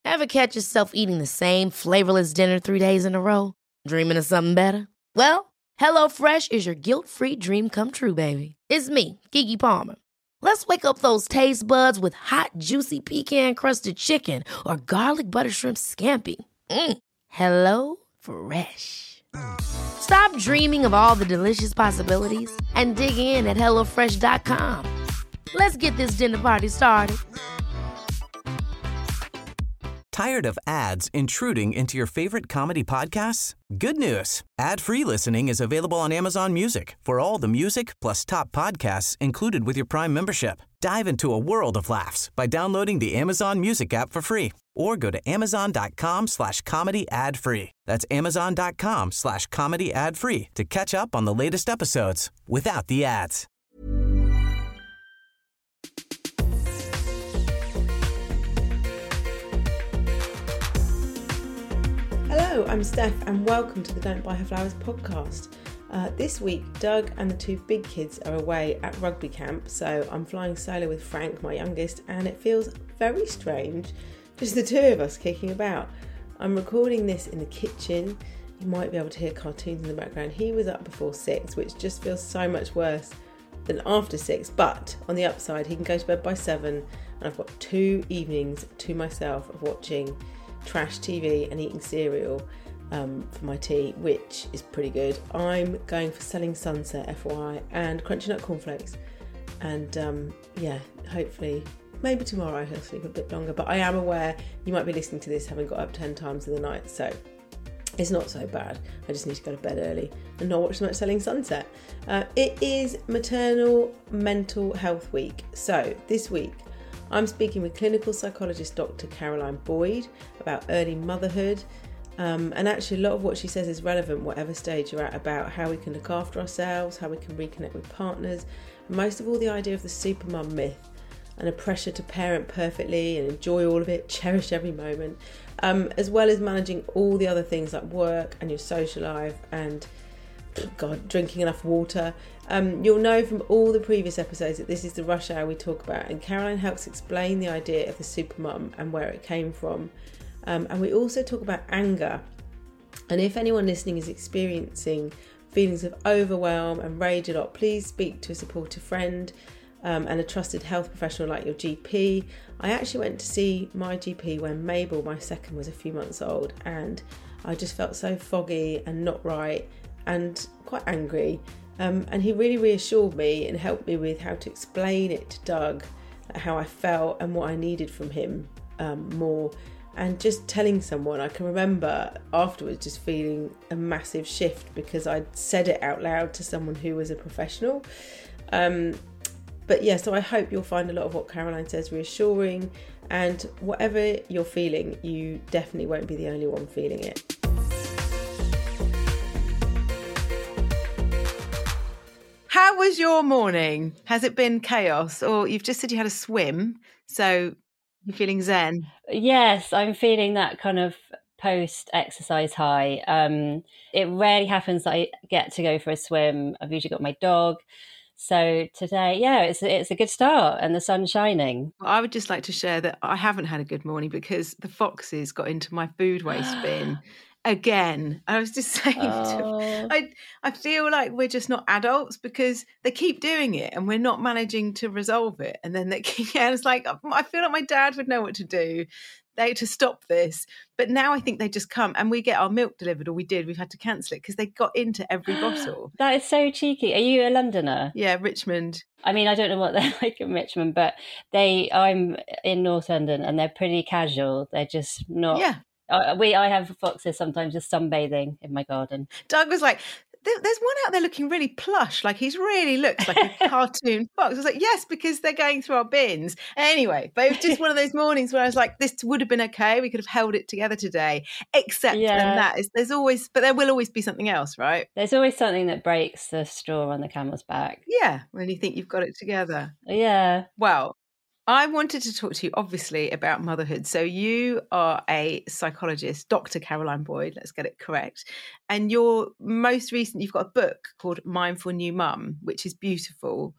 Ever catch yourself eating the same flavorless dinner 3 days in a row? Dreaming of something better? Well, HelloFresh is your guilt-free dream come true, baby. It's me, Keke Palmer. Let's wake up those taste buds with hot, juicy pecan-crusted chicken or garlic butter shrimp scampi. Hello Fresh. Stop dreaming of all the delicious possibilities and dig in at HelloFresh.com. Let's get this dinner party started. Tired of ads intruding into your favorite comedy podcasts? Good news. Ad-free listening is available on Amazon Music for all the music plus top podcasts included with your Prime membership. Dive into a world of laughs by downloading the Amazon Music app for free or go to amazon.com/comedy ad-free. That's amazon.com/comedy ad-free to catch up on the latest episodes without the ads. Hello, I'm Steph and welcome to the Don't Buy Her Flowers podcast. This week, Doug and the two big kids are away at rugby camp, so I'm flying solo with Frank, my youngest, and it feels very strange, just the two of us kicking about. I'm recording this in the kitchen. You might be able to hear cartoons in the background. He was up before 6, which just feels so much worse than after 6, but on the upside, he can go to bed by 7, and I've got 2 evenings to myself of watching trash TV and eating cereal for my tea, which is pretty good. I'm going for Selling Sunset, FYI, and Crunchy Nut Cornflakes, and hopefully maybe tomorrow he'll sleep a bit longer, but I am aware you might be listening to this having got up 10 times in the night, so it's not so bad. I just need to go to bed early and not watch so much Selling Sunset. It is Maternal Mental Health Week, so this week I'm speaking with clinical psychologist Dr. Caroline Boyd about early motherhood, and actually a lot of what she says is relevant whatever stage you're at, about how we can look after ourselves, how we can reconnect with partners, and most of all the idea of the supermum myth and a pressure to parent perfectly and enjoy all of it, cherish every moment, as well as managing all the other things like work and your social life and drinking enough water. You'll know from all the previous episodes that this is the rush hour we talk about, and Caroline helps explain the idea of the supermum and where it came from. And we also talk about anger, and if anyone listening is experiencing feelings of overwhelm and rage a lot, please speak to a supportive friend and a trusted health professional like your GP. I actually went to see my GP when Mabel, my second, was a few months old, and I just felt so foggy and not right and quite angry, and he really reassured me and helped me with how to explain it to Doug, how I felt and what I needed from him more, and just telling someone. I can remember afterwards just feeling a massive shift because I'd said it out loud to someone who was a professional. But yeah, so I hope you'll find a lot of what Caroline says reassuring, and whatever you're feeling, you definitely won't be the only one feeling it. How was your morning? Has it been chaos? Or you've just said you had a swim, so you're feeling zen? Yes, I'm feeling that kind of post-exercise high. It rarely happens that I get to go for a swim. I've usually got my dog. So today, it's a good start and the sun's shining. Well, I would just like to share that I haven't had a good morning because the foxes got into my food waste bin. Again, I was just saying, I feel like we're just not adults because they keep doing it and we're not managing to resolve it. And then it's like, I feel like my dad would know what to do to stop this. But now I think they just come and we get our milk delivered, or we've had to cancel it because they got into every bottle. That is so cheeky. Are you a Londoner? Yeah, Richmond. I mean, I don't know what they're like in Richmond, but I'm in North London and they're pretty casual. They're just not. Yeah. I have foxes sometimes just sunbathing in my garden. Doug was like, there's one out there looking really plush, like he's really looks like a cartoon fox. I was like, yes, because they're going through our bins. Anyway, but it was just one of those mornings where I was like, this would have been okay. We could have held it together today, except there will always be something else, right? There's always something that breaks the straw on the camel's back. Yeah, when you think you've got it together. Yeah. Well, I wanted to talk to you, obviously, about motherhood. So you are a psychologist, Dr. Caroline Boyd, let's get it correct. And you've got a book called Mindful New Mum, which is beautiful.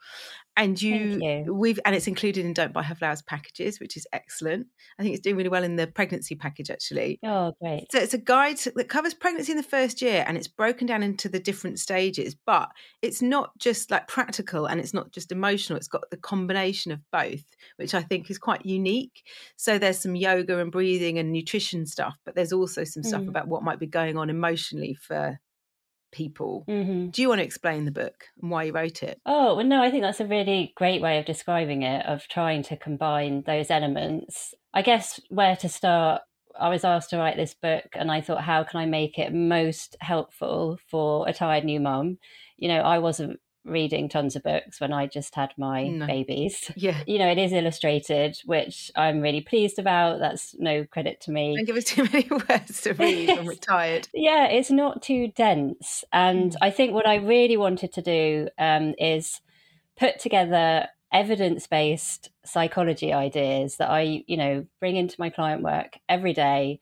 And Thank you. and it's included in Don't Buy Her Flowers packages, which is excellent. I think it's doing really well in the pregnancy package, actually. Oh, great. So it's a guide that covers pregnancy in the first year, and it's broken down into the different stages, but it's not just like practical and it's not just emotional. It's got the combination of both, which I think is quite unique. So there's some yoga and breathing and nutrition stuff, but there's also some stuff about what might be going on emotionally for people. Do you want to explain the book and why you wrote it? Oh, well, no, I think that's a really great way of describing it, of trying to combine those elements. I guess where to start, I was asked to write this book and I thought, how can I make it most helpful for a tired new mum? I wasn't reading tons of books when I just had my babies. Yeah. It is illustrated, which I'm really pleased about. That's no credit to me. Don't give us too many words to read. I'm retired. Yeah, it's not too dense. And I think what I really wanted to do is put together evidence-based psychology ideas that I, bring into my client work every day,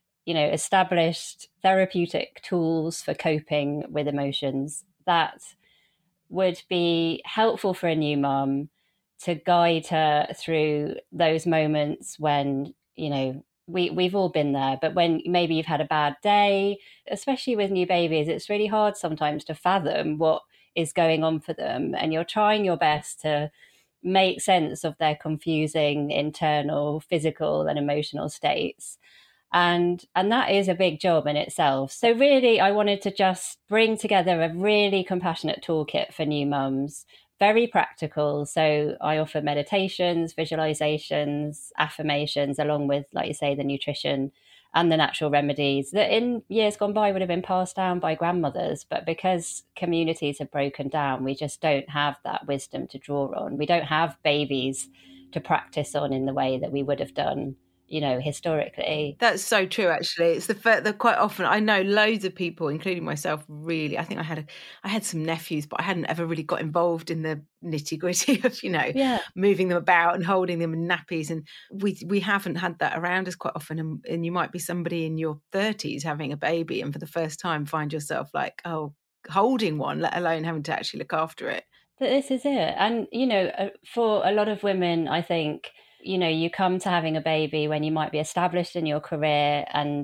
established therapeutic tools for coping with emotions that would be helpful for a new mum to guide her through those moments when, we've all been there, but when maybe you've had a bad day, especially with new babies, it's really hard sometimes to fathom what is going on for them. And you're trying your best to make sense of their confusing internal physical and emotional states. And that is a big job in itself. So really, I wanted to just bring together a really compassionate toolkit for new mums, very practical. So I offer meditations, visualizations, affirmations, along with, like you say, the nutrition and the natural remedies that in years gone by would have been passed down by grandmothers. But because communities have broken down, we just don't have that wisdom to draw on. We don't have babies to practice on in the way that we would have done, historically. That's so true, actually. It's the quite often I know loads of people, including myself, really. I think I had some nephews, but I hadn't ever really got involved in the nitty-gritty of, moving them about and holding them in nappies. And we haven't had that around us quite often. And you might be somebody in your 30s having a baby and for the first time find yourself like, oh, holding one, let alone having to actually look after it. But this is it. And, for a lot of women, I think, you come to having a baby when you might be established in your career and,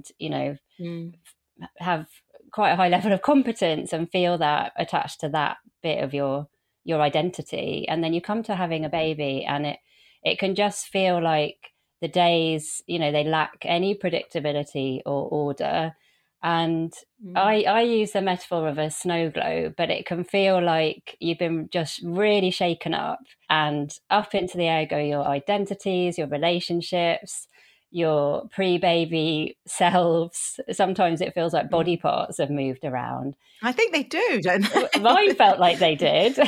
have quite a high level of competence and feel that attached to that bit of your identity. And then you come to having a baby and it can just feel like the days, they lack any predictability or order. And I use the metaphor of a snow globe, but it can feel like you've been just really shaken up, and up into the air go your identities, your relationships, your pre-baby selves. Sometimes it feels like body parts have moved around. I think they do, don't they? Mine felt like they did.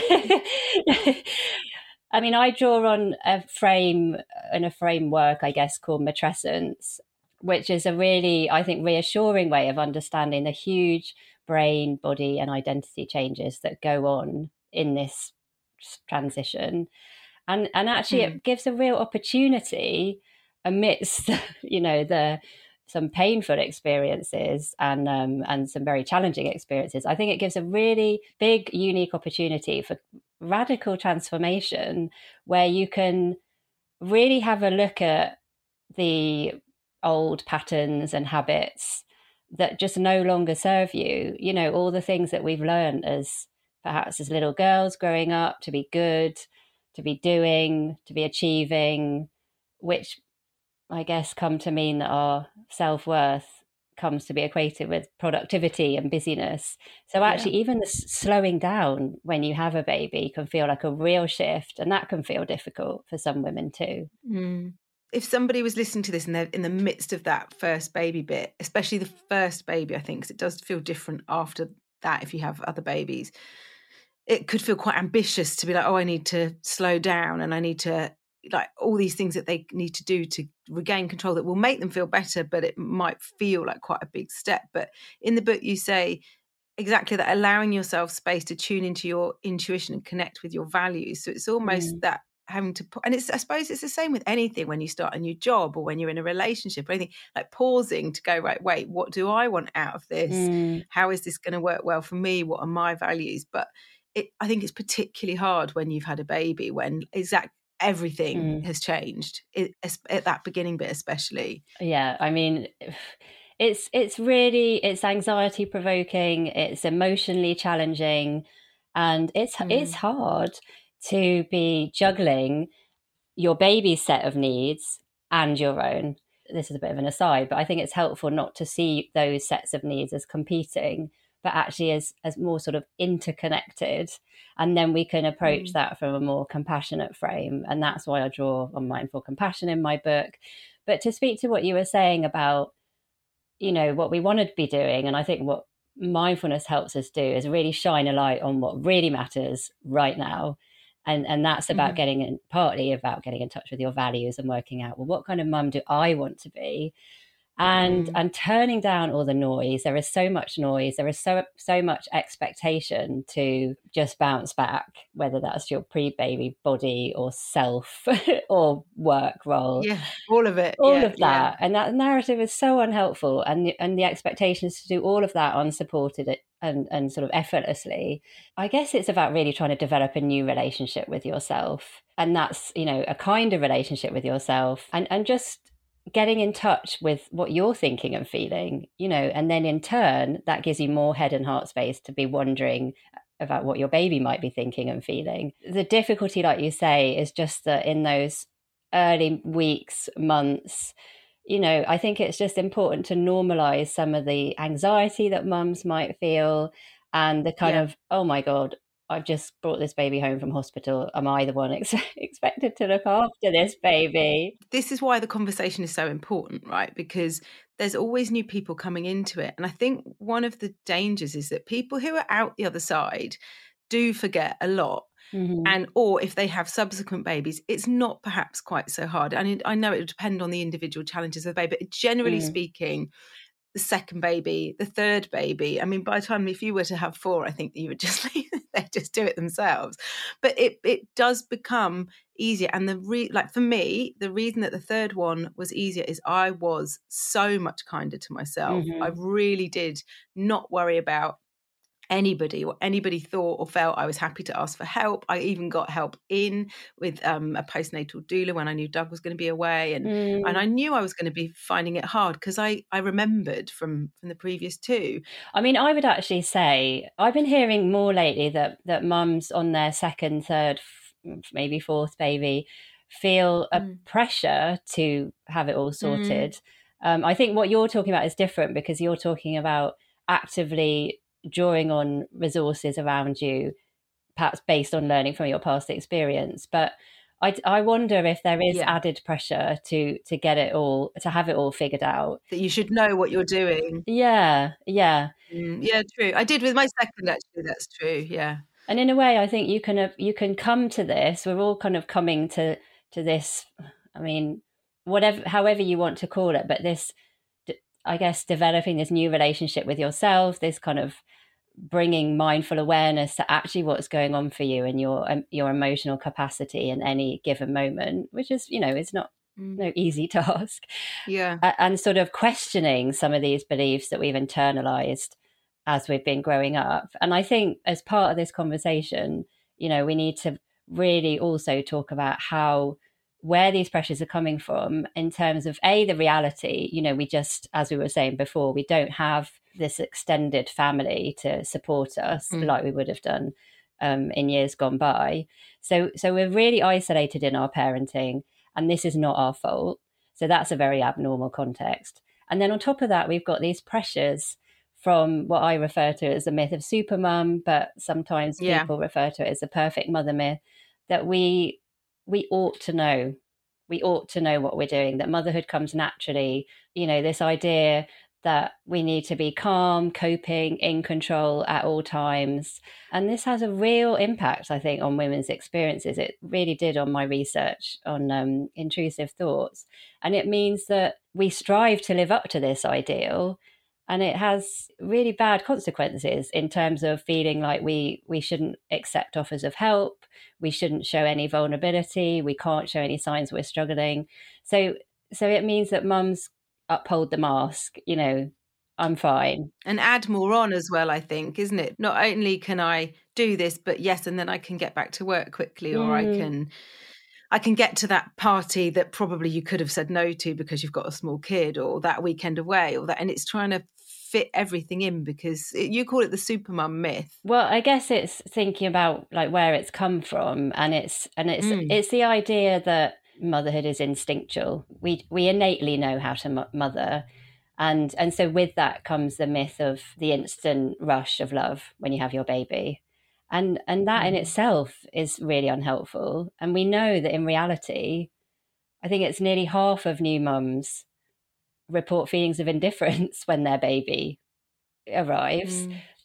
I mean, I draw on a framework, I guess, called matrescence, which is a really, I think, reassuring way of understanding the huge brain, body, and identity changes that go on in this transition. And actually, it gives a real opportunity amidst, some painful experiences and some very challenging experiences. I think it gives a really big, unique opportunity for radical transformation, where you can really have a look at the old patterns and habits that just no longer serve you. All the things that we've learned perhaps as little girls growing up to be good, to be doing, to be achieving, which I guess come to mean that our self-worth comes to be equated with productivity and busyness. So actually, even the slowing down when you have a baby can feel like a real shift, and that can feel difficult for some women too. If somebody was listening to this and they're in the midst of that first baby bit, especially the first baby, I think, because it does feel different after that if you have other babies, it could feel quite ambitious to be like, oh, I need to slow down and I need to, like, all these things that they need to do to regain control that will make them feel better, but it might feel like quite a big step. But in the book, you say exactly that, allowing yourself space to tune into your intuition and connect with your values. So it's almost that having to, and I suppose it's the same with anything when you start a new job or when you're in a relationship or anything, like pausing to go, right, wait, what do I want out of this? How is this going to work well for me? What are my values? But I think it's particularly hard when you've had a baby, when everything has changed at that beginning bit, especially. Yeah, I mean, it's anxiety provoking, it's emotionally challenging, and it's hard to be juggling your baby's set of needs and your own. This is a bit of an aside, but I think it's helpful not to see those sets of needs as competing, but actually as more sort of interconnected. And then we can approach that from a more compassionate frame. And that's why I draw on mindful compassion in my book. But to speak to what you were saying about, you know, what we want to be doing, and I think what mindfulness helps us do is really shine a light on what really matters right now. And that's about partly about getting in touch with your values and working out, well, what kind of mum do I want to be? And turning down all the noise. There is so much noise. There is so much expectation to just bounce back, whether that's your pre-baby body or self or work role. Yeah, all of it. All of that. And that narrative is so unhelpful. And the expectation is to do all of that unsupported and sort of effortlessly. I guess it's about really trying to develop a new relationship with yourself. And that's, you know, a kinder relationship with yourself and just getting in touch with what you're thinking and feeling, you know, and then in turn, that gives you more head and heart space to be wondering about what your baby might be thinking and feeling. The difficulty, like you say, is just that in those early weeks, months, you know, I think it's just important to normalize some of the anxiety that mums might feel and the kind of, oh my God, I've just brought this baby home from hospital. Am I the one expected to look after this baby? This is why the conversation is so important, right? Because there's always new people coming into it. And I think one of the dangers is that people who are out the other side do forget a lot. Or if they have subsequent babies, it's not perhaps quite so hard. I know it would depend on the individual challenges of the baby, but generally speaking, the second baby, the third baby, I mean, by the time, if you were to have 4, I think you would just they'd just do it themselves. But it does become easier. And for me, the reason that the third one was easier is I was so much kinder to myself. I really did not worry about what anybody thought or felt. I was happy to ask for help. I even got help with a postnatal doula when I knew Doug was going to be away, and I knew I was going to be finding it hard because I remembered from the previous 2. I mean, I would actually say I've been hearing more lately that mums on their second, third, maybe 4th baby feel a pressure to have it all sorted. I think what you're talking about is different because you're talking about actively drawing on resources around you, perhaps based on learning from your past experience. But I wonder if there is added pressure to get it all, to have it all figured out. That you should know what you're doing. Yeah. Yeah, true. I did with my second, actually. That's true. Yeah. And in a way, I think you can come to this. We're all kind of coming to this. I mean, however you want to call it, but this, I guess, developing this new relationship with yourself, this kind of bringing mindful awareness to actually what's going on for you and your emotional capacity in any given moment, which is, you know, it's not no easy task. Yeah. And sort of questioning some of these beliefs that we've internalized as we've been growing up. And I think as part of this conversation, you know, we need to really also talk about where these pressures are coming from in terms of the reality. You know, we just, as we were saying before, we don't have this extended family to support us like we would have done in years gone by. So we're really isolated in our parenting, and this is not our fault. So that's a very abnormal context. And then on top of that, we've got these pressures from what I refer to as the myth of supermum, but sometimes people refer to it as the perfect mother myth, that we ought to know. We ought to know what we're doing, that motherhood comes naturally. You know, this idea that we need to be calm, coping, in control at all times. And this has a real impact, I think, on women's experiences. It really did on my research on intrusive thoughts. And it means that we strive to live up to this ideal, and it has really bad consequences in terms of feeling like we shouldn't accept offers of help, we shouldn't show any vulnerability, we can't show any signs we're struggling. So it means that mums uphold the mask, you know, I'm fine. And add more on as well, I think, isn't it? Not only can I do this, but yes, and then I can get back to work quickly, or I can get to that party that probably you could have said no to because you've got a small kid, or that weekend away, or that, and it's trying to fit everything in, because you call it the supermum myth. Well, I guess it's thinking about like where it's come from, and it's the idea that motherhood is instinctual. We innately know how to mother. And so with that comes the myth of the instant rush of love when you have your baby. And that in itself is really unhelpful. And we know that in reality, I think it's nearly half of new mums report feelings of indifference when their baby arrives.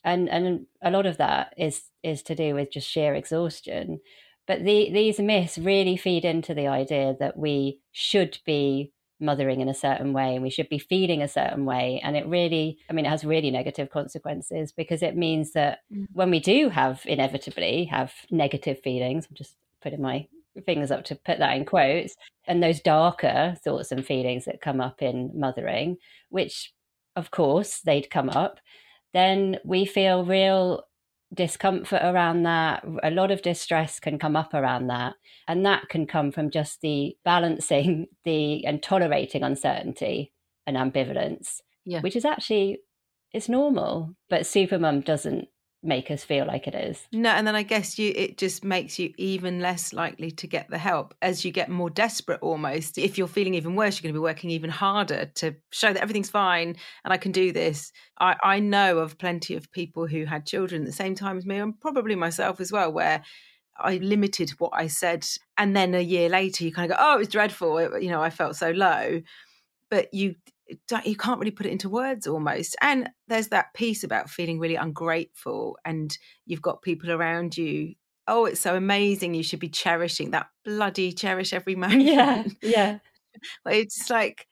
And a lot of that is to do with just sheer exhaustion. But these myths really feed into the idea that we should be mothering in a certain way and we should be feeding a certain way. And it really, I mean, it has really negative consequences, because it means that when we do inevitably have negative feelings, I'm just putting my fingers up to put that in quotes, and those darker thoughts and feelings that come up in mothering, which of course they'd come up, then we feel real discomfort around that. A lot of distress can come up around that. And that can come from just the balancing and tolerating uncertainty and ambivalence, which is actually, it's normal. But supermum doesn't make us feel like it is. No, and then I guess it just makes you even less likely to get the help as you get more desperate almost. If you're feeling even worse, you're going to be working even harder to show that everything's fine and I can do this. I know of plenty of people who had children at the same time as me, and probably myself as well, where I limited what I said, and then a year later you kind of go, oh, it was dreadful, I felt so low. But you can't really put it into words almost. And there's that piece about feeling really ungrateful, and you've got people around you, oh, it's so amazing, you should be cherishing that, bloody cherish every moment. Yeah. It's like,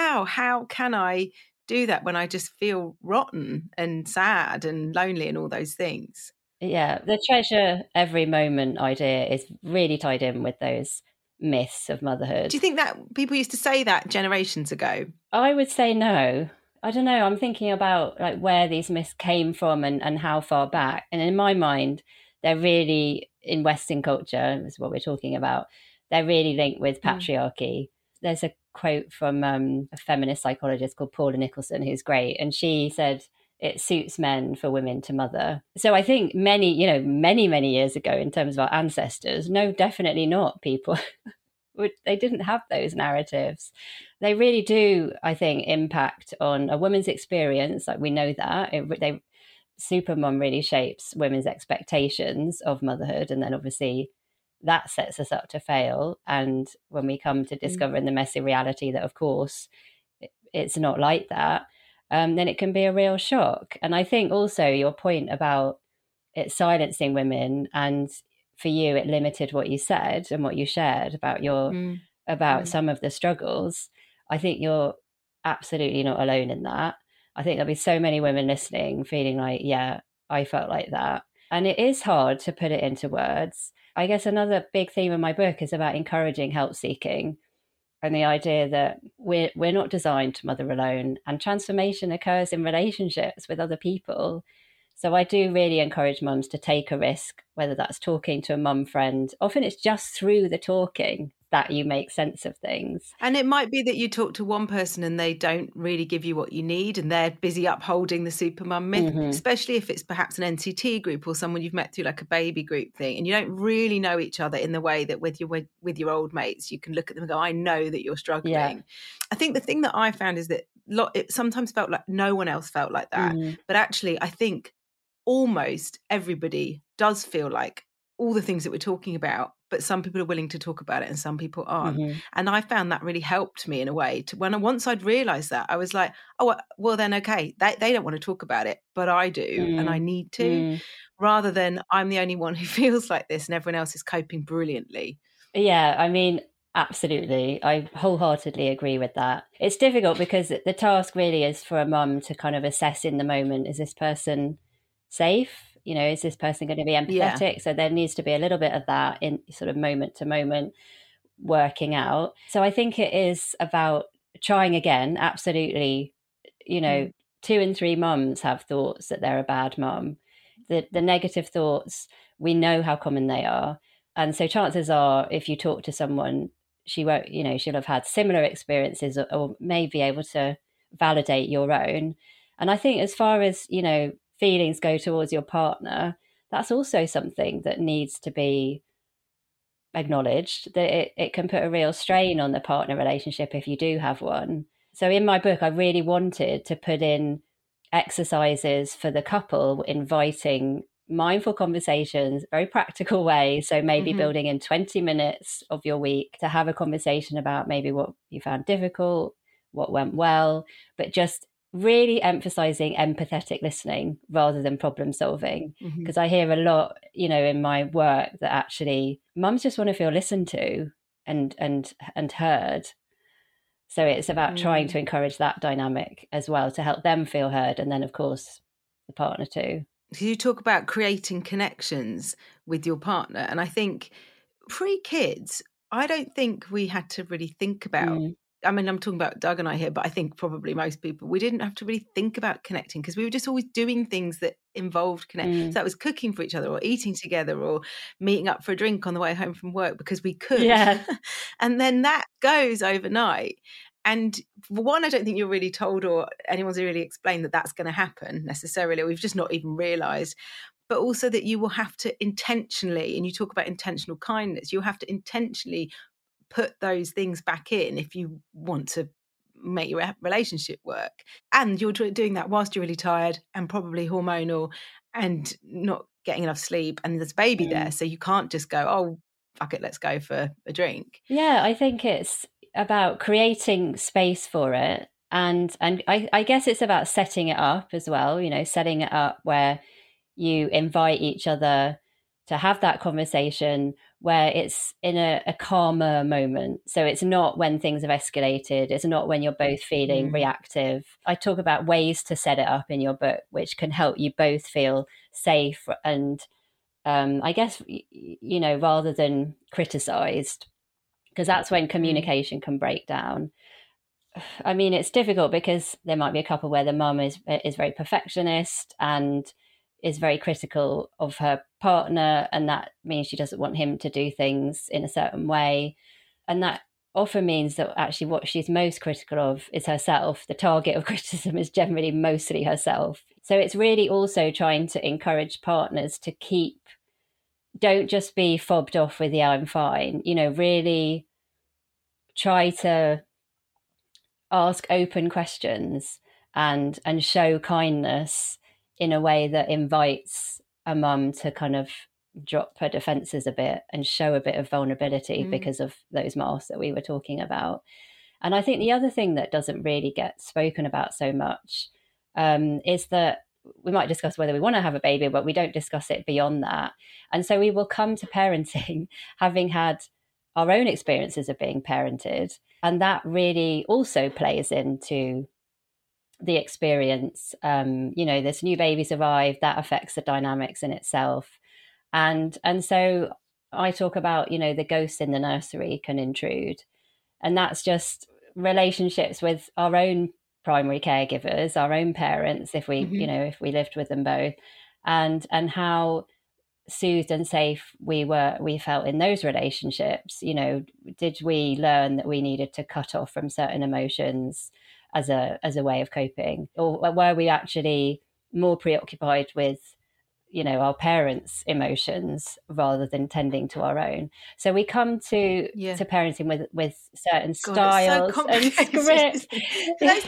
how can I do that when I just feel rotten and sad and lonely and all those things? Yeah, the treasure every moment idea is really tied in with those myths of motherhood. Do you think that people used to say that generations ago? I would say no. I don't know. I'm thinking about like where these myths came from and how far back. And in my mind, they're really, in Western culture, is what we're talking about, they're really linked with patriarchy. There's a quote from a feminist psychologist called Paula Nicholson, who's great. And she said, it suits men for women to mother. So I think many years ago, in terms of our ancestors, no, definitely not. People, they didn't have those narratives. They really do, I think, impact on a woman's experience. Like we know that. Supermum really shapes women's expectations of motherhood. And then obviously that sets us up to fail. And when we come to discovering the messy reality that, of course, it's not like that, then it can be a real shock. And I think also your point about it silencing women, and for you, it limited what you said and what you shared about some of the struggles. I think you're absolutely not alone in that. I think there'll be so many women listening feeling like, yeah, I felt like that. And it is hard to put it into words. I guess another big theme of my book is about encouraging help seeking, and the idea that we're not designed to mother alone, and transformation occurs in relationships with other people. So I do really encourage mums to take a risk, whether that's talking to a mum friend. Often it's just through the talking that you make sense of things. And it might be that you talk to one person and they don't really give you what you need, and they're busy upholding the supermum myth, especially if it's perhaps an NCT group or someone you've met through like a baby group thing, and you don't really know each other in the way that with your old mates, you can look at them and go, I know that you're struggling. Yeah. I think the thing that I found is that it sometimes felt like no one else felt like that. But actually, I think almost everybody does feel like all the things that we're talking about, but some people are willing to talk about it and some people aren't. And I found that really helped me in a way once I'd realized that, I was like, oh, well then, okay, they don't want to talk about it, but I do, and I need to, rather than I'm the only one who feels like this and everyone else is coping brilliantly. Yeah, I mean, absolutely. I wholeheartedly agree with that. It's difficult because the task really is for a mum to kind of assess in the moment, is this person safe? Is this person going to be empathetic? Yeah. So there needs to be a little bit of that in sort of moment to moment working out. So I think it is about trying again, absolutely, to 2 and 3 mums have thoughts that they're a bad mum. The negative thoughts, we know how common they are. And so chances are, if you talk to someone, she won't, she'll have had similar experiences or may be able to validate your own. And I think as far as, feelings go towards your partner, that's also something that needs to be acknowledged, that it can put a real strain on the partner relationship if you do have one. So in my book, I really wanted to put in exercises for the couple, inviting mindful conversations, very practical ways. So maybe building in 20 minutes of your week to have a conversation about maybe what you found difficult, what went well, but just really emphasizing empathetic listening rather than problem solving. Because I hear a lot, in my work that actually mums just want to feel listened to and heard. So it's about trying to encourage that dynamic as well to help them feel heard. And then, of course, the partner too. So you talk about creating connections with your partner. And I think pre-kids, I don't think we had to really think about, I mean, I'm talking about Doug and I here, but I think probably most people, we didn't have to really think about connecting because we were just always doing things that involved connection. So that was cooking for each other or eating together or meeting up for a drink on the way home from work because we could. Yeah. And then that goes overnight. And for one, I don't think you're really told or anyone's really explained that that's going to happen necessarily. We've just not even realised. But also that you will have to intentionally, and you talk about intentional kindness, you'll have to intentionally put those things back in if you want to make your relationship work. And you're doing that whilst you're really tired and probably hormonal and not getting enough sleep. And there's a baby there. So you can't just go, oh, fuck it, let's go for a drink. Yeah, I think it's about creating space for it. And I guess it's about setting it up as well, setting it up where you invite each other to have that conversation where it's in a calmer moment. So it's not when things have escalated. It's not when you're both feeling reactive. I talk about ways to set it up in your book, which can help you both feel safe and I guess, rather than criticized, because that's when communication can break down. I mean, it's difficult because there might be a couple where the mum is very perfectionist and is very critical of her partner, and that means she doesn't want him to do things in a certain way. And that often means that actually what she's most critical of is herself. The target of criticism is generally mostly herself. So it's really also trying to encourage partners to don't just be fobbed off with, yeah, I'm fine. Really try to ask open questions and show kindness in a way that invites a mum to kind of drop her defenses a bit and show a bit of vulnerability because of those masks that we were talking about. And I think the other thing that doesn't really get spoken about so much is that we might discuss whether we want to have a baby, but we don't discuss it beyond that. And so we will come to parenting having had our own experiences of being parented. And that really also plays into the experience. This new baby's arrived, that affects the dynamics in itself. And so I talk about, the ghosts in the nursery can intrude. And that's just relationships with our own primary caregivers, our own parents, if we, if we lived with them both, and how soothed and safe we felt in those relationships. Did we learn that we needed to cut off from certain emotions as a way of coping, or were we actually more preoccupied with our parents' emotions rather than tending to our own? So we come to parenting with certain styles and scripts. There's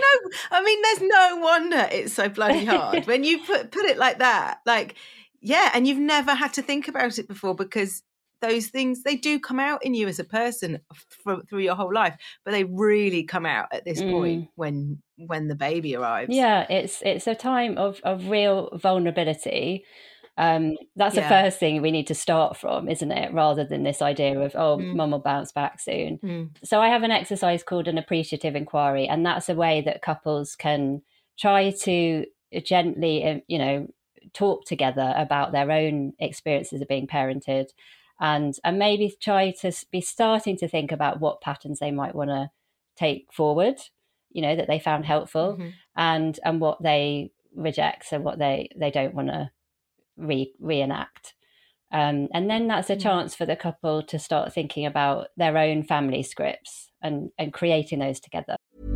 no wonder it's so bloody hard when you put it like that. Like, yeah, and you've never had to think about it before because those things, they do come out in you as a person through your whole life, but they really come out at this point when the baby arrives. Yeah, it's a time of real vulnerability. That's the first thing we need to start from, isn't it? Rather than this idea of, mum will bounce back soon. So I have an exercise called an appreciative inquiry, and that's a way that couples can try to gently, talk together about their own experiences of being parented, and maybe try to be starting to think about what patterns they might want to take forward. that they found helpful, and what they reject, so what they don't want to reenact. And then that's a chance for the couple to start thinking about their own family scripts and creating those together.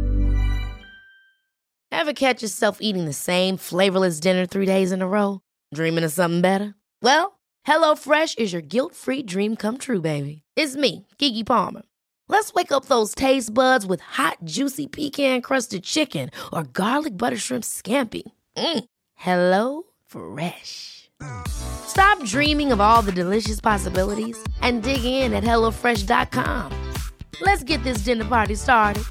Ever catch yourself eating the same flavorless dinner 3 days in a row? Dreaming of something better? Well, HelloFresh is your guilt-free dream come true, baby. It's me, Keke Palmer. Let's wake up those taste buds with hot, juicy pecan-crusted chicken or garlic butter shrimp scampi. Hello Fresh. Stop dreaming of all the delicious possibilities and dig in at HelloFresh.com. Let's get this dinner party started.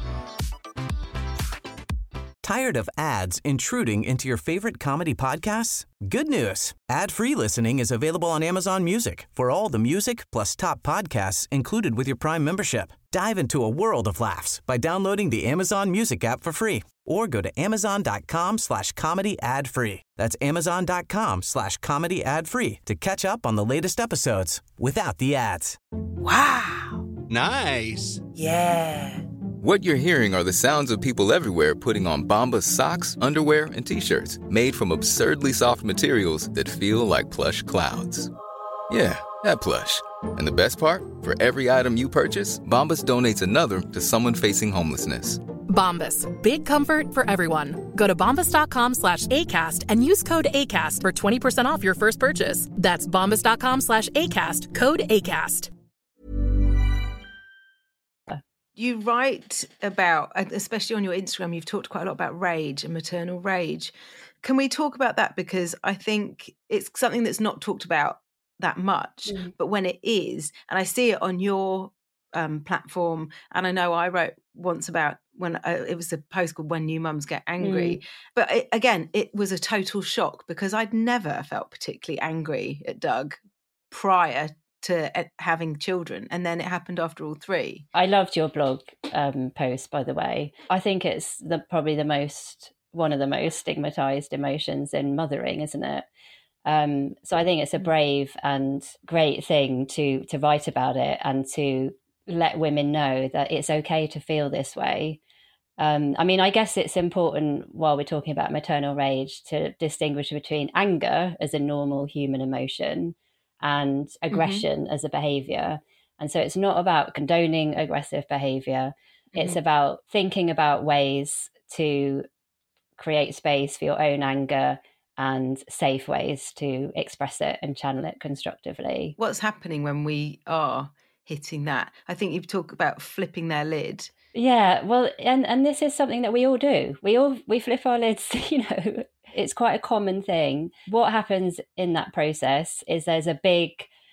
Tired of ads intruding into your favorite comedy podcasts? Good news. Ad-free listening is available on Amazon Music for all the music plus top podcasts included with your Prime membership. Dive into a world of laughs by downloading the Amazon Music app for free or go to amazon.com/comedy ad-free. That's amazon.com/comedy ad-free to catch up on the latest episodes without the ads. Wow. Nice. Yeah. What you're hearing are the sounds of people everywhere putting on Bombas socks, underwear, and T-shirts made from absurdly soft materials that feel like plush clouds. Yeah, that plush. And the best part? For every item you purchase, Bombas donates another to someone facing homelessness. Bombas. Big comfort for everyone. Go to bombas.com/ACAST and use code ACAST for 20% off your first purchase. That's bombas.com/ACAST. Code ACAST. You write about, especially on your Instagram, you've talked quite a lot about rage and maternal rage. Can we talk about that? Because I think it's something that's not talked about that much, but when it is, and I see it on your platform, and I know I wrote once about when it was a post called When New Mums Get Angry. But it was a total shock because I'd never felt particularly angry at Doug prior to having children, and then it happened after all three. I loved your blog post, by the way. I think it's probably one of the most stigmatized emotions in mothering, isn't it? So I think it's a brave and great thing to write about it and to let women know that it's okay to feel this way. I mean, I guess it's important while we're talking about maternal rage to distinguish between anger as a normal human emotion and aggression as a behavior. And so it's not about condoning aggressive behavior. It's about thinking about ways to create space for your own anger and safe ways to express it and channel it constructively. What's happening when we are hitting that? I think you've talked about flipping their lid. Yeah, well, and this is something that we all do. We flip our lids, It's quite a common thing. What happens in that process is there's a big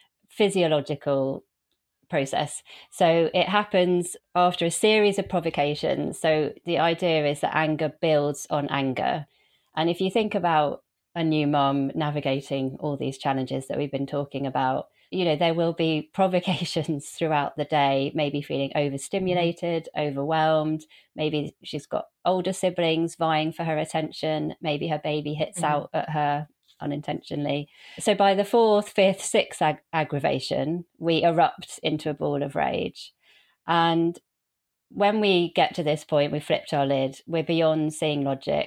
physiological process. So it happens after a series of provocations. So the idea is that anger builds on anger. And if you think about a new mum navigating all these challenges that we've been talking about, there will be provocations throughout the day, maybe feeling overstimulated, overwhelmed. Maybe she's got older siblings vying for her attention. Maybe her baby hits out at her unintentionally. So by the fourth, fifth, sixth aggravation, we erupt into a ball of rage. And when we get to this point, we've flipped our lid, we're beyond seeing logic,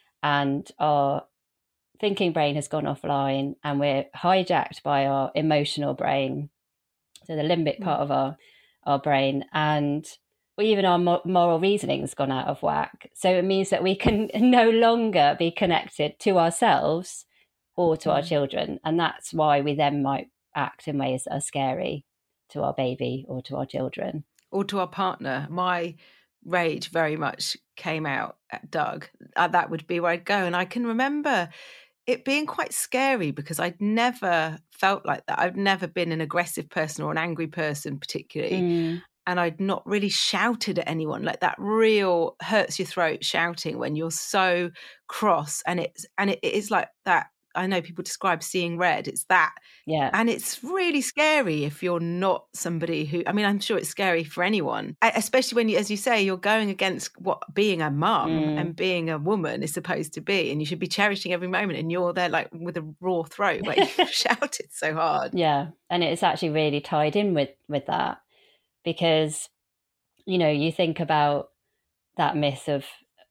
and our thinking brain has gone offline, and we're hijacked by our emotional brain, so the limbic part of our brain, and even our moral reasoning has gone out of whack. So it means that we can no longer be connected to ourselves or to our children, and that's why we then might act in ways that are scary to our baby or to our children. Or to our partner. My rage very much came out at Doug. That would be where I'd go. And I can remember it being quite scary because I'd never felt like that. I've never been an aggressive person or an angry person particularly. And I'd not really shouted at anyone. Like that real hurts your throat shouting when you're so cross. And it is like that. I know people describe seeing red. It's that. Yeah. And it's really scary if you're not somebody who, I mean, I'm sure it's scary for anyone, especially when you, as you say, you're going against what being a mum and being a woman is supposed to be. And you should be cherishing every moment. And you're there like with a raw throat where you've shouted so hard. Yeah. And it's actually really tied in with that because, you think about that myth of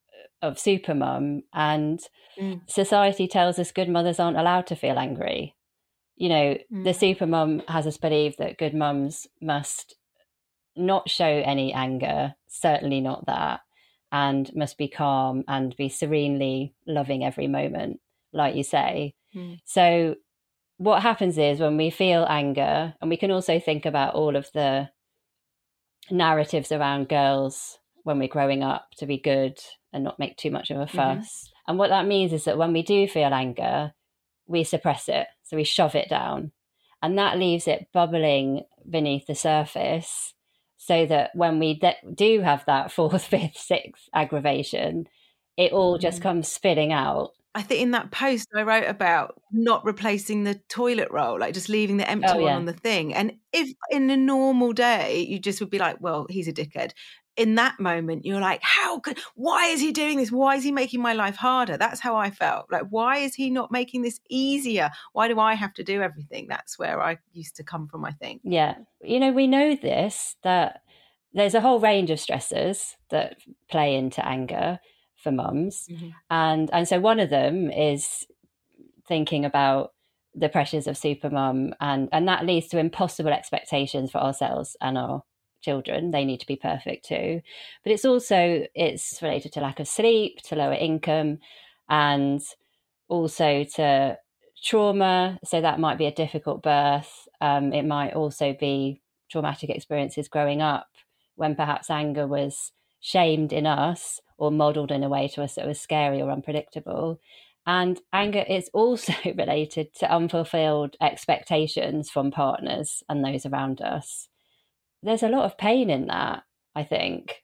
supermum, and society tells us good mothers aren't allowed to feel angry. You know, the supermum has us believe that good mums must not show any anger, certainly not that, and must be calm and be serenely loving every moment, like you say. So what happens is when we feel anger, and we can also think about all of the narratives around girls when we're growing up to be good and not make too much of a fuss. And what that means is that when we do feel anger, we suppress it. So we shove it down. And that leaves it bubbling beneath the surface, so that when we do have that fourth, fifth, sixth aggravation, it all just comes spilling out. I think in that post I wrote about not replacing the toilet roll, like just leaving the empty one on the thing. And if in a normal day, you just would be like, well, he's a dickhead. In that moment, you're like, why is he doing this? Why is he making my life harder? That's how I felt. Like, why is he not making this easier? Why do I have to do everything? That's where I used to come from, I think. Yeah. You know, we know this, that there's a whole range of stressors that play into anger for mums. And so one of them is thinking about the pressures of supermum, and that leads to impossible expectations for ourselves and our children. They need to be perfect too. But it's related to lack of sleep, to lower income, and also to trauma. So that might be a difficult birth. It might also be traumatic experiences growing up when perhaps anger was shamed in us or modeled in a way to us that was scary or unpredictable. And anger is also related to unfulfilled expectations from partners and those around us. There's a lot of pain in that, I think.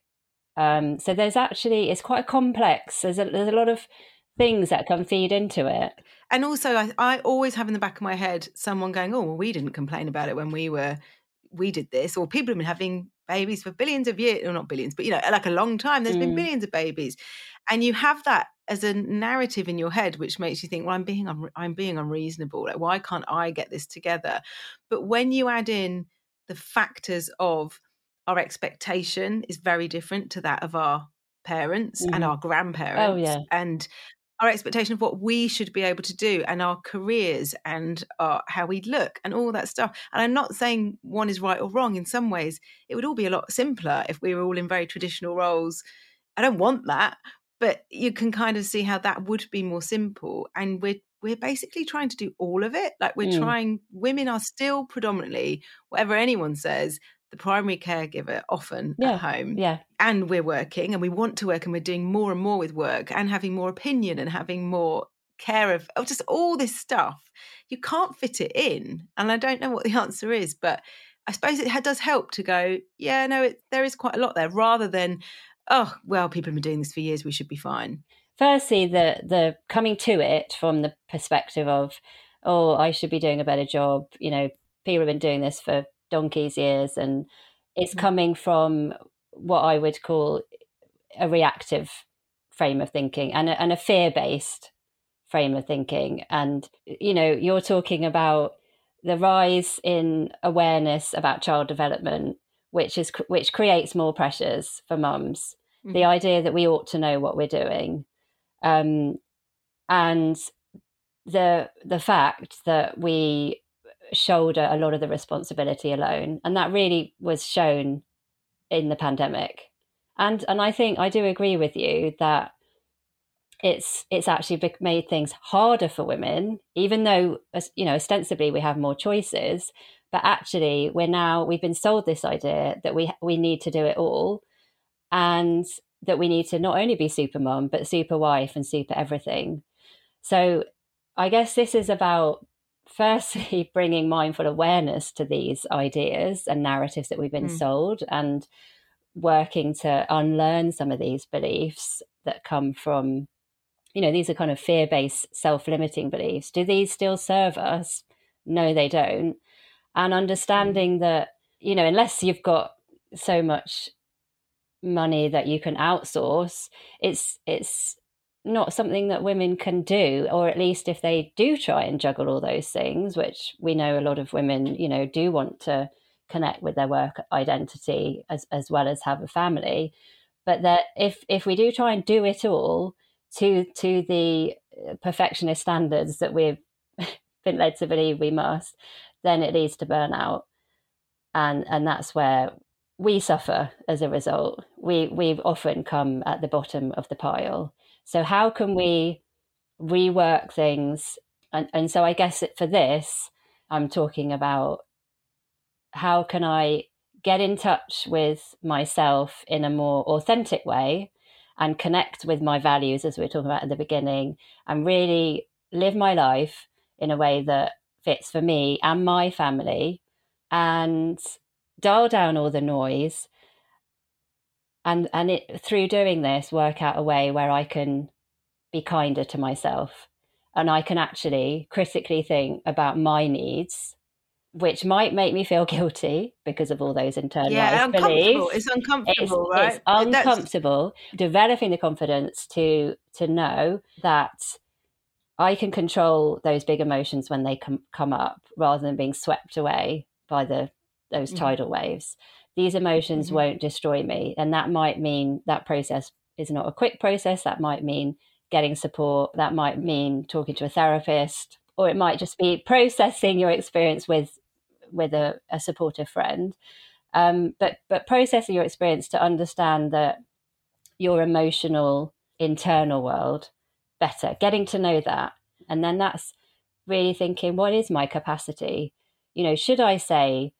So it's quite complex. There's a lot of things that can feed into it. And also, I always have in the back of my head someone going, oh, well, we didn't complain about it when we did this, or people have been having babies for billions of years, or not billions, but, you know, like a long time, there's been billions of babies. And you have that as a narrative in your head, which makes you think, well, I'm being unreasonable. Like, why can't I get this together? But when you add in the factors of our expectation is very different to that of our parents and our grandparents, and our expectation of what we should be able to do, and our careers, and how we look, and all that stuff. And I'm not saying one is right or wrong. In some ways, it would all be a lot simpler if we were all in very traditional roles. I don't want that, but you can kind of see how that would be more simple. And we're basically trying to do all of it. Like women are still predominantly, whatever anyone says, the primary caregiver often at home. Yeah. And we're working, and we want to work, and we're doing more and more with work, and having more opinion, and having more care of just all this stuff. You can't fit it in. And I don't know what the answer is, but I suppose it does help to go, yeah, no, there is quite a lot there, rather than, oh, well, people have been doing this for years, we should be fine. Firstly, the coming to it from the perspective of, oh, I should be doing a better job. You know, people have been doing this for donkey's years, and it's coming from what I would call a reactive frame of thinking and a fear-based frame of thinking. And, you know, you're talking about the rise in awareness about child development, which creates more pressures for mums. The idea that we ought to know what we're doing, and the fact that we shoulder a lot of the responsibility alone, and that really was shown in the pandemic. And I think I do agree with you that it's actually made things harder for women, even though, you know, ostensibly we have more choices, but actually we've been sold this idea that we need to do it all, and that we need to not only be super mum, but super wife and super everything. So I guess this is about firstly bringing mindful awareness to these ideas and narratives that we've been sold, and working to unlearn some of these beliefs that come from, you know, these are kind of fear-based, self-limiting beliefs. Do these still serve us? No, they don't. And understanding that, you know, unless you've got so much money that you can outsource, it's not something that women can do, or at least if they do try and juggle all those things, which we know a lot of women, you know, do want to connect with their work identity as well as have a family. but that if we do try and do it all to the perfectionist standards that we've been led to believe we must, then it leads to burnout, and that's where we suffer as a result. We've often come at the bottom of the pile. So how can we rework things? And so I guess for this, I'm talking about how can I get in touch with myself in a more authentic way and connect with my values, as we were talking about at the beginning, and really live my life in a way that fits for me and my family, and dial down all the noise, and through doing this, work out a way where I can be kinder to myself, and I can actually critically think about my needs, which might make me feel guilty because of all those internalized beliefs. It's uncomfortable, right? It's uncomfortable. Developing the confidence to know that I can control those big emotions when they come up, rather than being swept away by those tidal waves. These emotions won't destroy me, and that might mean that process is not a quick process. That might mean getting support. That might mean talking to a therapist, or it might just be processing your experience with a supportive friend. But processing your experience to understand that your emotional internal world better, getting to know that. And then that's really thinking, what is my capacity? Should I say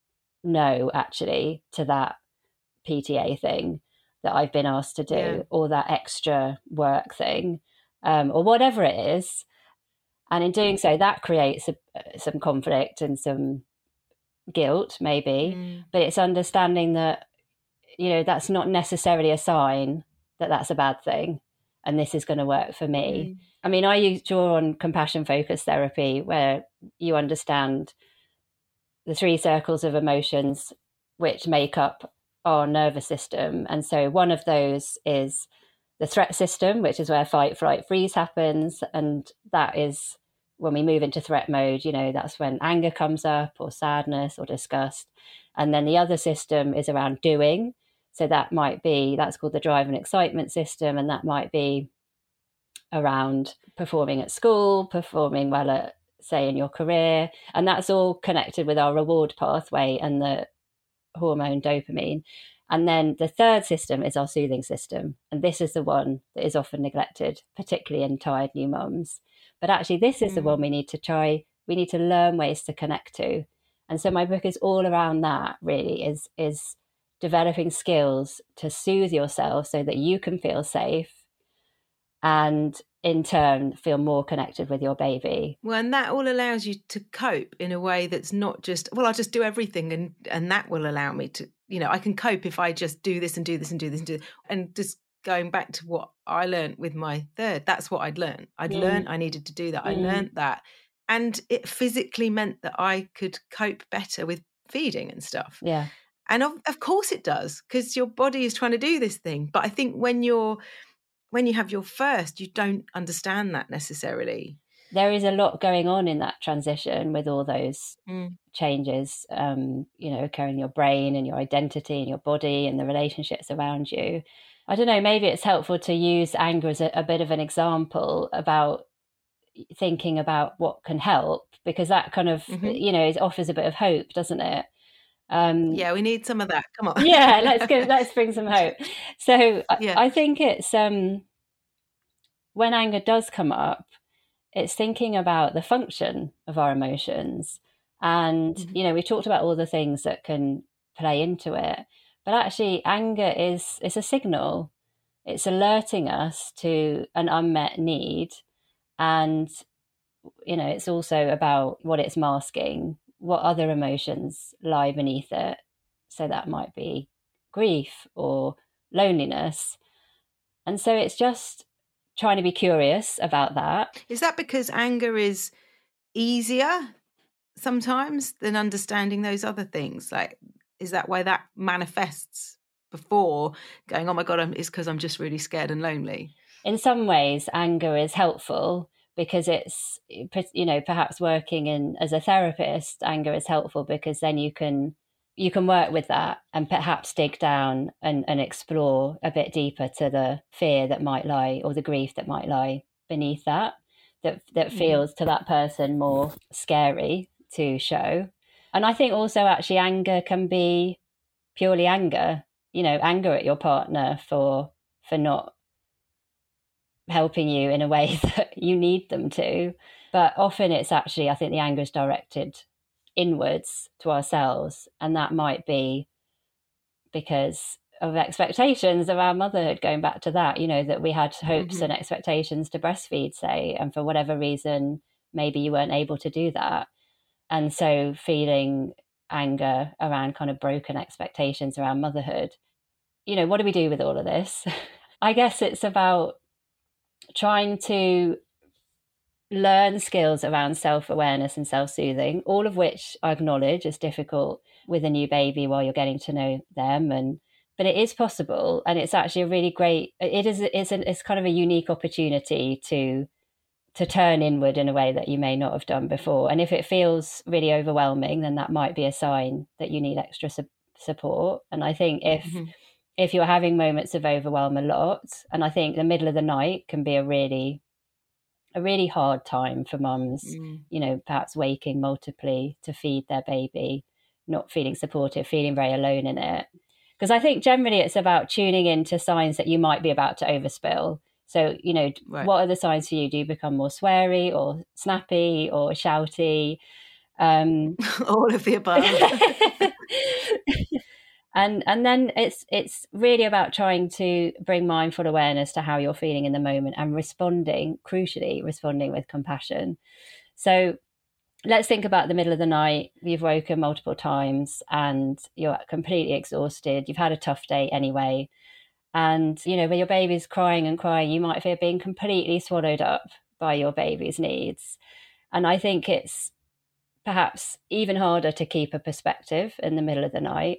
no, actually, to that PTA thing that I've been asked to do, or that extra work thing, or whatever it is? And in doing so, that creates some conflict and some guilt, maybe. But it's understanding that, that's not necessarily a sign that that's a bad thing, and this is going to work for me. I mean, I draw on compassion-focused therapy, where you understand the 3 circles of emotions which make up our nervous system. And so one of those is the threat system, which is where fight, flight, freeze happens. And that is when we move into threat mode, that's when anger comes up, or sadness, or disgust. And then the other system is around doing. So that's called the drive and excitement system. And that might be around performing at school, performing well at, say, in your career. And that's all connected with our reward pathway and the hormone dopamine. And then the third system is our soothing system. And this is the one that is often neglected, particularly in tired new mums. But actually, this is the one we need to learn ways to connect to. And so my book is all around that, really, is developing skills to soothe yourself so that you can feel safe, and in turn feel more connected with your baby. Well, and that all allows you to cope in a way that's not just, well, I'll just do everything and that will allow me to, I can cope if I just do this and do this and do this and do this. And just going back to what I learned with my third, that's what I'd learned. Learned I needed to do that. I learned that. And it physically meant that I could cope better with feeding and stuff. Yeah. And of course it does, because your body is trying to do this thing. But I think when you have your first, you don't understand that necessarily. There is a lot going on in that transition with all those changes, occurring in your brain and your identity and your body and the relationships around you. I don't know, maybe it's helpful to use anger as a bit of an example about thinking about what can help, because that kind of, it offers a bit of hope, doesn't it? Yeah, we need some of that. Come on. Yeah, let's bring some hope. So I think it's when anger does come up, it's thinking about the function of our emotions. And, we talked about all the things that can play into it. But actually, anger it's a signal. It's alerting us to an unmet need. And, it's also about what it's masking, what other emotions lie beneath it. So that might be grief or loneliness. And so it's just trying to be curious about that. Is that because anger is easier sometimes than understanding those other things? Like, is that why that manifests before going, oh my God, it's because I'm just really scared and lonely? In some ways, anger is helpful because it's, perhaps working as a therapist, anger is helpful because then you can you can work with that and perhaps dig down and explore a bit deeper to the fear that might lie, or the grief that might lie beneath that feels to that person more scary to show. And I think also actually anger can be purely anger, anger at your partner for not helping you in a way that you need them to. But often it's actually, I think the anger is directed inwards to ourselves, and that might be because of expectations around motherhood, going back to that, that we had hopes and expectations to breastfeed, say, and for whatever reason maybe you weren't able to do that, and so feeling anger around kind of broken expectations around motherhood. What do we do with all of this? I guess it's about trying to learn skills around self-awareness and self-soothing, all of which I acknowledge is difficult with a new baby while you're getting to know them, but it is possible, and it's actually a really great, it's kind of a unique opportunity to turn inward in a way that you may not have done before. And if it feels really overwhelming, then that might be a sign that you need extra support. And I think if you're having moments of overwhelm a lot, and I think the middle of the night can be a really hard time for mums, perhaps waking multiply to feed their baby, not feeling supported, feeling very alone in it. Because I think generally it's about tuning into signs that you might be about to overspill. So, Right. What are the signs for you? Do you become more sweary or snappy or shouty? All of the above. And then it's really about trying to bring mindful awareness to how you're feeling in the moment, and crucially responding with compassion. So let's think about the middle of the night. You've woken multiple times and you're completely exhausted. You've had a tough day anyway. And, when your baby's crying and crying, you might feel being completely swallowed up by your baby's needs. And I think it's perhaps even harder to keep a perspective in the middle of the night.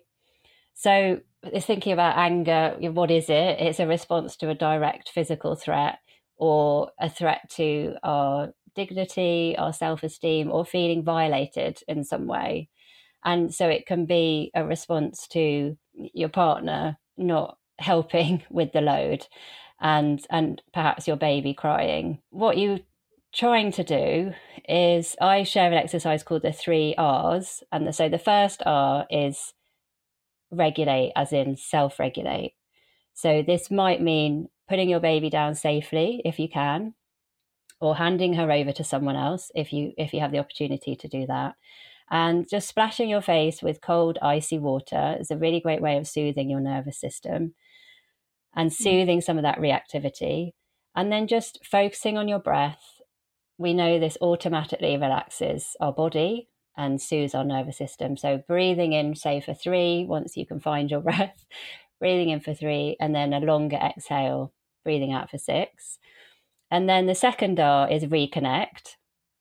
So it's thinking about anger. What is it? It's a response to a direct physical threat, or a threat to our dignity, our self-esteem, or feeling violated in some way. And so it can be a response to your partner not helping with the load, and perhaps your baby crying. What you're trying to do is, I share an exercise called the 3 R's. And so the first R is regulate, as in self-regulate. So this might mean putting your baby down safely if you can, or handing her over to someone else if you have the opportunity to do that. And just splashing your face with cold, icy water is a really great way of soothing your nervous system and soothing some of that reactivity. And then just focusing on your breath. We know this automatically relaxes our body and soothes our nervous system. So breathing in, say, for 3, once you can find your breath, breathing in for 3, and then a longer exhale, breathing out for 6. And then the second R is reconnect.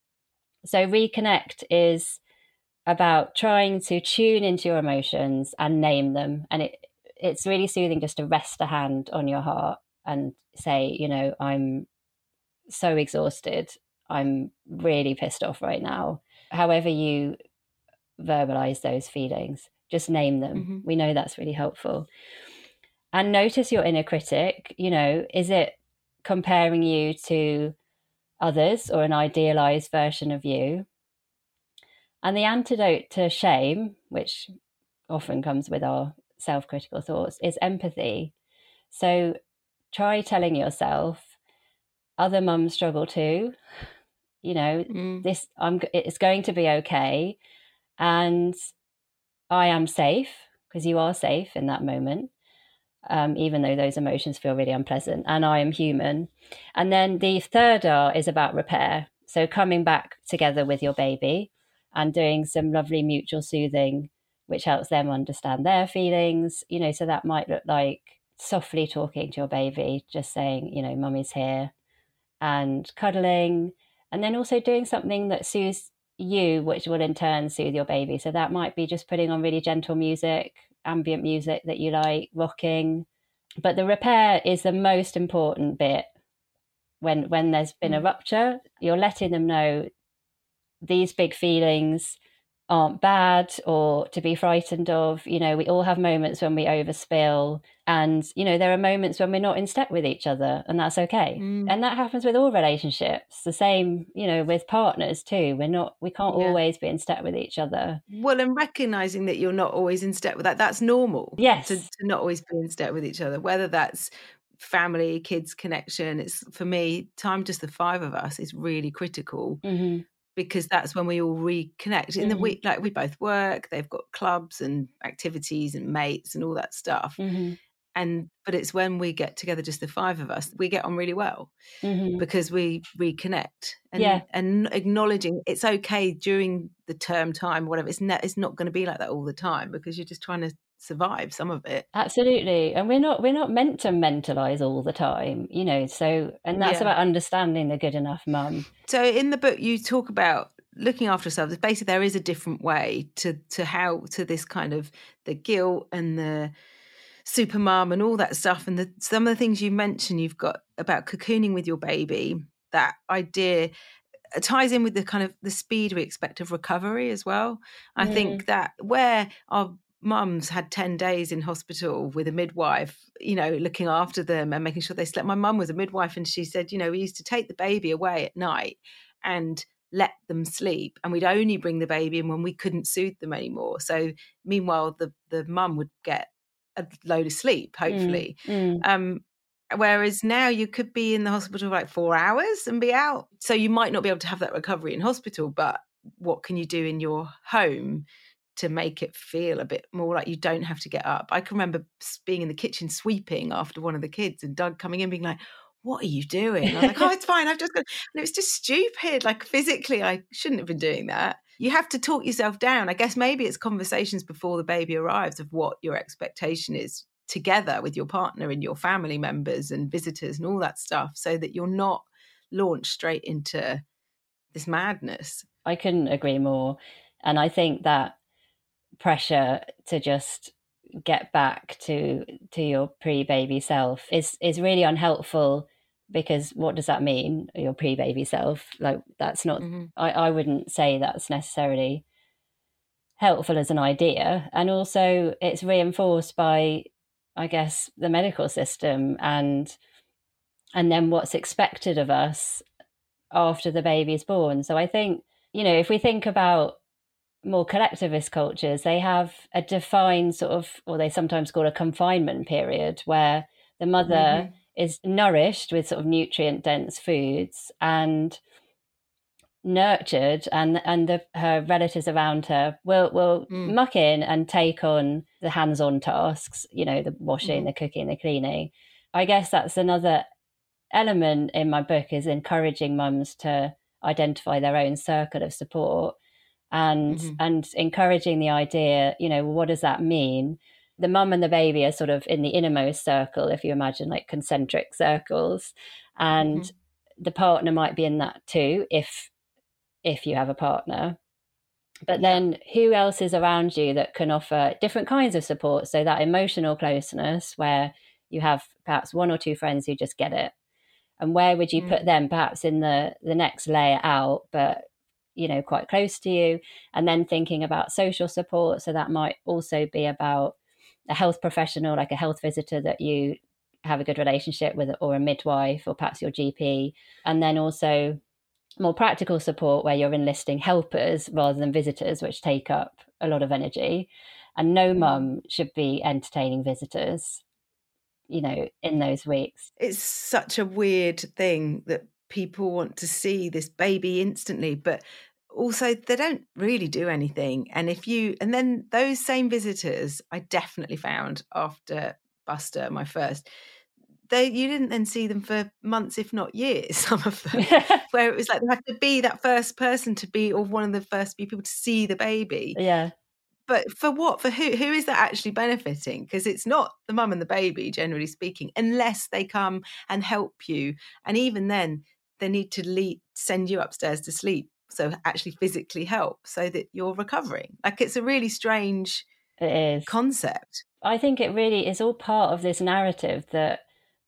So reconnect is about trying to tune into your emotions and name them. And it's really soothing just to rest a hand on your heart and say, I'm so exhausted. I'm really pissed off right now. However you verbalize those feelings, just name them. We know that's really helpful. And notice your inner critic. Is it comparing you to others or an idealized version of you? And the antidote to shame, which often comes with our self-critical thoughts, is empathy. So try telling yourself, other mums struggle too. It's going to be okay, and I am safe, because you are safe in that moment, even though those emotions feel really unpleasant, and I am human. And then the third R is about repair. So coming back together with your baby and doing some lovely mutual soothing, which helps them understand their feelings. So that might look like softly talking to your baby, just saying, mummy's here, and cuddling. And then also doing something that soothes you, which will in turn soothe your baby. So that might be just putting on really gentle music, ambient music that you like, rocking. But the repair is the most important bit. When there's been a rupture, you're letting them know these big feelings, aren't bad or to be frightened of. You know, we all have moments when we overspill, and, you know, there are moments when we're not in step with each other, and that's okay. And that happens with all relationships. The same, you know, with partners too. We can't always be in step with each other. Well, and recognizing that you're not always in step with that's normal. Yes. To not always be in step with each other, whether that's family, kids connection. It's, for me, time just the five of us is really critical. Because that's when we all reconnect. In the week, like, we both work, they've got clubs and activities and mates and all that stuff. But it's when we get together, just the five of us, we get on really well because we reconnect and acknowledging it's okay during the term time, whatever. It's not going to be like that all the time, because you're just trying to survive some of it. Absolutely. And we're not meant to mentalize all the time, you know, and that's about understanding the good enough mum. So in the book you talk about looking after ourselves. Basically there is a different way to this kind of the guilt and the super mum and all that stuff, and some of the things you mentioned you've got about cocooning with your baby. That idea ties in with the kind of the speed we expect of recovery as well. I think that where our mums had 10 days in hospital with a midwife, you know, looking after them and making sure they slept. My mum was a midwife, and she said, you know, we used to take the baby away at night and let them sleep, and we'd only bring the baby in when we couldn't soothe them anymore. So meanwhile, the mum would get a load of sleep, hopefully. Whereas now you could be in the hospital for like 4 hours and be out. So you might not be able to have that recovery in hospital, but what can you do in your home to make it feel a bit more like you don't have to get up? I can remember being in the kitchen sweeping after one of the kids, and Doug coming in being like, what are you doing? I was like, oh, it's fine, I've just got... And it was just stupid. Like, physically, I shouldn't have been doing that. You have to talk yourself down. I guess maybe it's conversations before the baby arrives of what your expectation is together with your partner and your family members and visitors and all that stuff, so that you're not launched straight into this madness. I couldn't agree more. And I think that pressure to just get back to your pre-baby self is really unhelpful, because what does that mean, your pre-baby self? Like, that's not I wouldn't say that's necessarily helpful as an idea. And also it's reinforced by, I guess, the medical system and then what's expected of us after the baby is born. So I think, you know, if we think about more collectivist cultures, they have a defined sort of, or they sometimes call a confinement period, where the mother is nourished with sort of nutrient dense foods and nurtured, and her relatives around her will muck in and take on the hands-on tasks, you know, the washing, the cooking, the cleaning. I guess that's another element in my book, is encouraging mums to identify their own circle of support and encouraging the idea, you know, what does that mean? The mum and the baby are sort of in the innermost circle, if you imagine like concentric circles, and the partner might be in that too, if you have a partner. But then who else is around you that can offer different kinds of support? So that emotional closeness, where you have perhaps one or two friends who just get it. And where would you put them? Perhaps in the next layer out, but, you know, quite close to you. And then thinking about social support. So that might also be about a health professional, like a health visitor that you have a good relationship with, or a midwife, or perhaps your GP. And then also more practical support, where you're enlisting helpers rather than visitors, which take up a lot of energy. And no mum should be entertaining visitors, you know, in those weeks. It's such a weird thing that people want to see this baby instantly, but also they don't really do anything. And then those same visitors, I definitely found after Buster, my first, you didn't then see them for months, if not years, some of them, where it was like they have to be that first person to be, or one of the first people to see the baby. Yeah. But for what? For who? Who is that actually benefiting? Because it's not the mum and the baby, generally speaking, unless they come and help you. And even then, they need to send you upstairs to sleep. So actually physically help so that you're recovering. Like, it's a really strange concept. I think it really is all part of this narrative that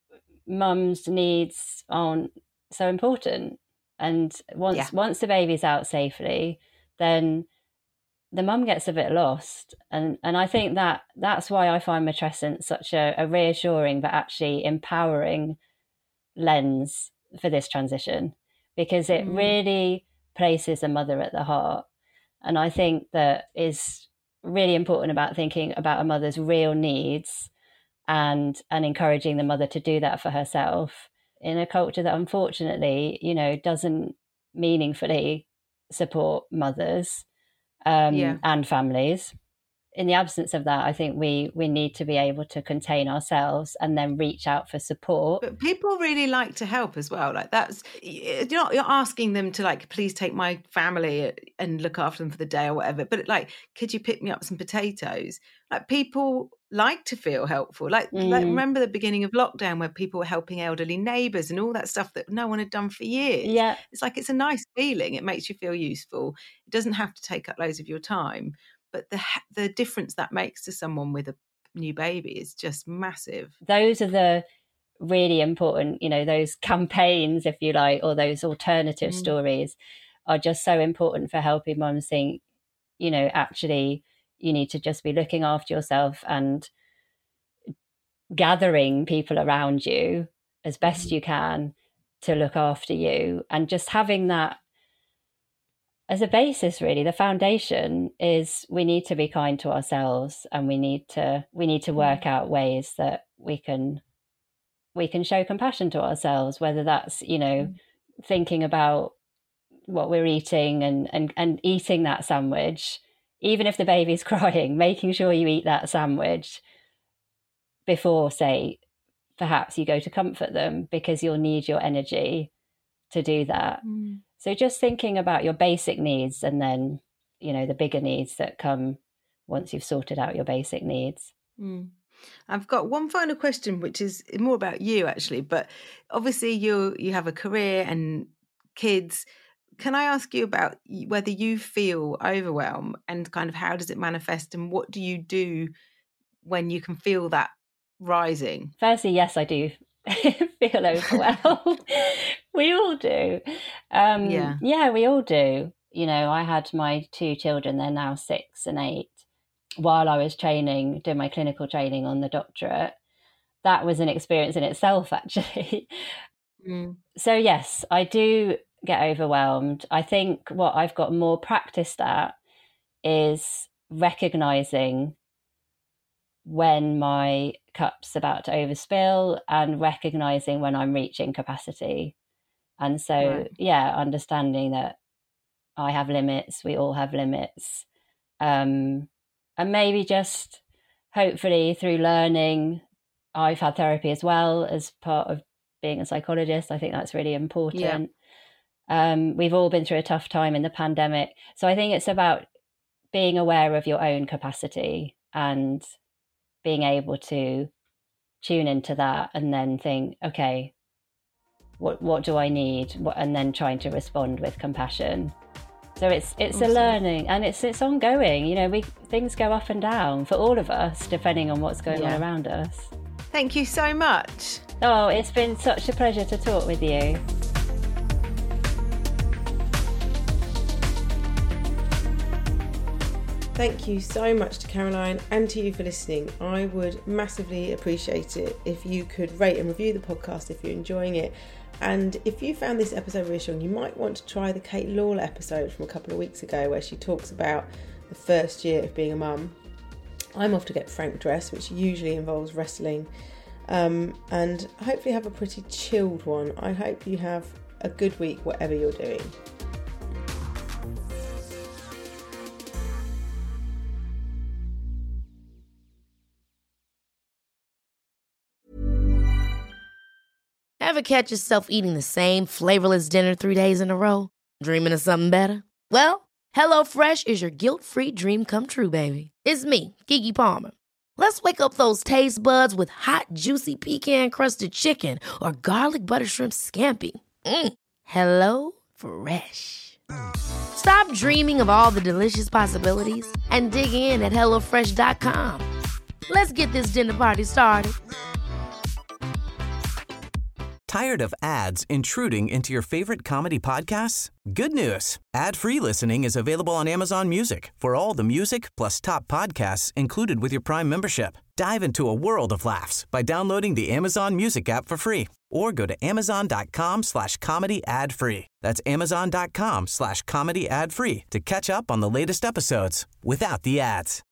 mum's needs aren't so important. And once the baby's out safely, then the mum gets a bit lost. And I think that's why I find Matrescent such a reassuring but actually empowering lens for this transition, because it really places a mother at the heart. And I think that is really important about thinking about a mother's real needs and encouraging the mother to do that for herself in a culture that unfortunately, doesn't meaningfully support mothers and families. In the absence of that, I think we need to be able to contain ourselves and then reach out for support. But people really like to help as well. Like you're asking them to like, please take my family and look after them for the day or whatever. But like, could you pick me up some potatoes? Like people like to feel helpful. Like remember the beginning of lockdown where people were helping elderly neighbours and all that stuff that no one had done for years. Yeah. It's like, it's a nice feeling. It makes you feel useful. It doesn't have to take up loads of your time. But the difference that makes to someone with a new baby is just massive. Those are the really important, those campaigns, if you like, or those alternative stories are just so important for helping mums think, actually, you need to just be looking after yourself and gathering people around you as best you can to look after you. And just having that as a basis, really, the foundation is we need to be kind to ourselves, and we need to work out ways that we can show compassion to ourselves, whether that's, thinking about what we're eating and eating that sandwich, even if the baby's crying, making sure you eat that sandwich before, say, perhaps you go to comfort them, because you'll need your energy to do that. So just thinking about your basic needs, and then, the bigger needs that come once you've sorted out your basic needs. I've got one final question, which is more about you, actually. But obviously you have a career and kids. Can I ask you about whether you feel overwhelmed, and kind of how does it manifest, and what do you do when you can feel that rising? Firstly, yes, I do feel overwhelmed. We all do. Yeah, we all do. I had my 2 children, they're now 6 and 8, while I was doing my clinical training on the doctorate. That was an experience in itself, actually. So yes, I do get overwhelmed. I think what I've got more practiced at is recognizing when my cup's about to overspill and recognizing when I'm reaching capacity. And so, understanding that I have limits, we all have limits. And maybe just hopefully through learning, I've had therapy as well as part of being a psychologist. I think that's really important. We've all been through a tough time in the pandemic. So I think it's about being aware of your own capacity and being able to tune into that and then think, okay, what do I need? And then trying to respond with compassion. So it's awesome. A learning, and it's ongoing. Things go up and down for all of us, depending on what's going on around us. Thank you so much. Oh, it's been such a pleasure to talk with you. Thank you so much to Caroline and to you for listening. I would massively appreciate it if you could rate and review the podcast if you're enjoying it. And if you found this episode reassuring, you might want to try the Kate Lawler episode from a couple of weeks ago, where she talks about the first year of being a mum. I'm off to get Frank dressed, which usually involves wrestling, and hopefully have a pretty chilled one. I hope you have a good week, whatever you're doing. Ever catch yourself eating the same flavorless dinner 3 days in a row? Dreaming of something better? Well, HelloFresh is your guilt-free dream come true, baby. It's me, Keke Palmer. Let's wake up those taste buds with hot, juicy pecan-crusted chicken or garlic butter shrimp scampi. Hello Fresh. Stop dreaming of all the delicious possibilities and dig in at HelloFresh.com. Let's get this dinner party started. Tired of ads intruding into your favorite comedy podcasts? Good news. Ad-free listening is available on Amazon Music for all the music plus top podcasts included with your Prime membership. Dive into a world of laughs by downloading the Amazon Music app for free or go to amazon.com/comedy ad-free. That's amazon.com/comedy ad-free to catch up on the latest episodes without the ads.